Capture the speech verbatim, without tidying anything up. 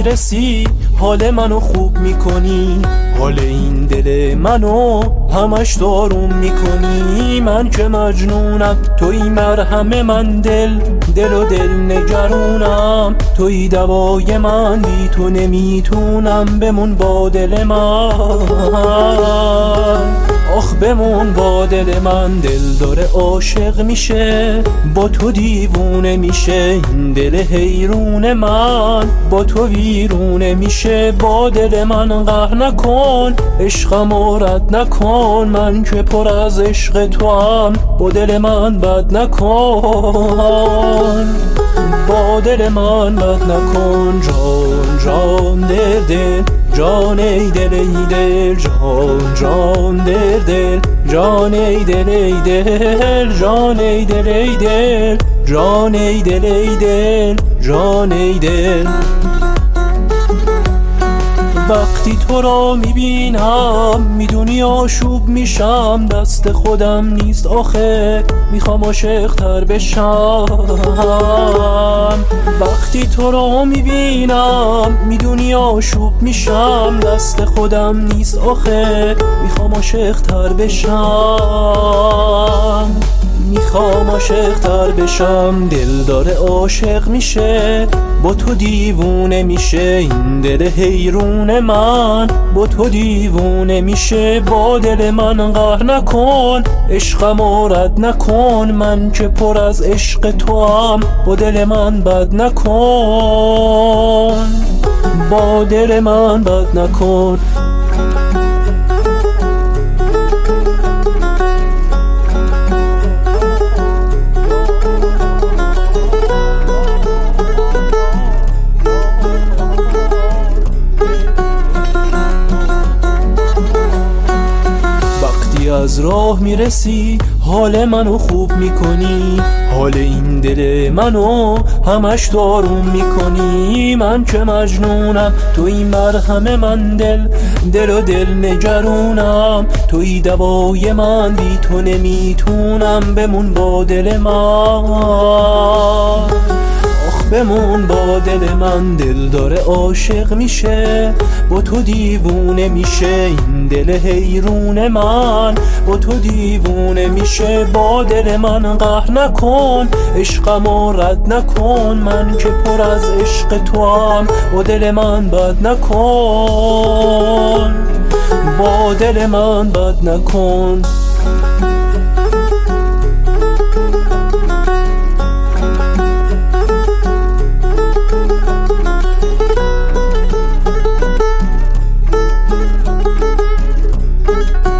میرسی، حال منو خوب میکنی، حال این دل منو همش داروم میکنی. من که مجنونم، توی مرهم من، دل دل و دل نگرونم، توی دوای من، بی تو نمیتونم، بمون با دل من، آخ بمون با دل من. دل داره عاشق میشه، با تو دیوونه میشه، این دل حیرون من با تو ویرونه میشه. با دل من قهر نکن، عشقمو رد نکن، من که پر از عشق تو هم، با دل من بد نکن، با دل من بد نکن. جان جان دل دل، جان ای دل ای دل، جان جان دل دل، جان ای دل ای دل، جان ای دل ای دل، جان ای دل ای دل، جان ای دل. وقتی تو را میبینم میدونی آشوب میشم، دست خودم نیست آخه میخوام عاشق تر بشم. وقتی تو را میبینم میدونی آشوب میشم، دست خودم نیست آخه میخوام عاشق تر بشم، میخوام عاشق تر بشم. دل داره عاشق میشه، با تو دیوونه میشه، این دل حیرون من با تو دیوونه میشه. با دل من قهر نکن، عشقمو رد نکن، من که پر از عشق تو هم، با دل من بد نکن، با دل من بد نکن. از راه میرسی، حال منو خوب میکنی، حال این دل منو همش داروم میکنی. من که مجنونم، توی مرهم من، دل دل و دل نگرونم، توی دوای من، بی تو نمیتونم، بمون با دل من، بمون با دل من. دل داره عاشق میشه، با تو دیوونه میشه، این دل حیرون من با تو دیوونه میشه. با دل من قهر نکن، عشقمو رد نکن، من که پر از عشق تو هم، با دل من بد نکن، با دل من بد نکن. Thank you.